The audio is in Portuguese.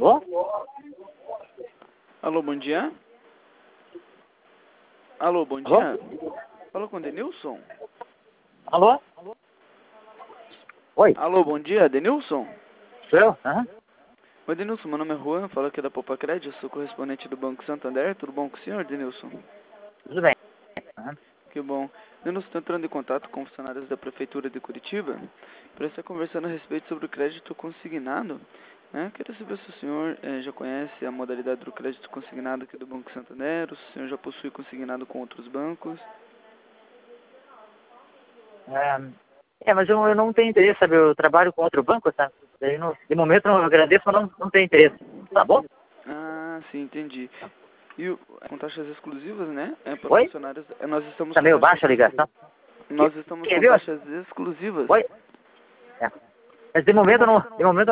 Alô? Alô, bom dia. Alô, bom Alô? dia. Falou com o Denilson? Alô? Oi, Alô, bom dia, Denilson? sou eu? Aham. Oi, Denilson, meu nome é Juan, falo aqui da Poupa Crédito, sou correspondente do Banco Santander. Tudo bom com o senhor, Denilson? Tudo bem. Aham. Que bom. Denilson, estou entrando em contato com funcionários da Prefeitura de Curitiba para estar conversando a respeito sobre o crédito consignado. Queria saber se o senhor já conhece a modalidade do crédito consignado aqui do Banco Santander, ou se o senhor já possui consignado com outros bancos. Mas eu não tenho interesse, sabe? Eu trabalho com outro banco, tá? Daí de momento eu agradeço, mas não tenho interesse. Tá bom? Ah, sim, entendi. E com taxas exclusivas, né? Para Oi? funcionários, nós estamos Tá com meio taxas, baixa a ligação. nós estamos Quem com viu? taxas exclusivas. Oi? É. Mas de momento eu não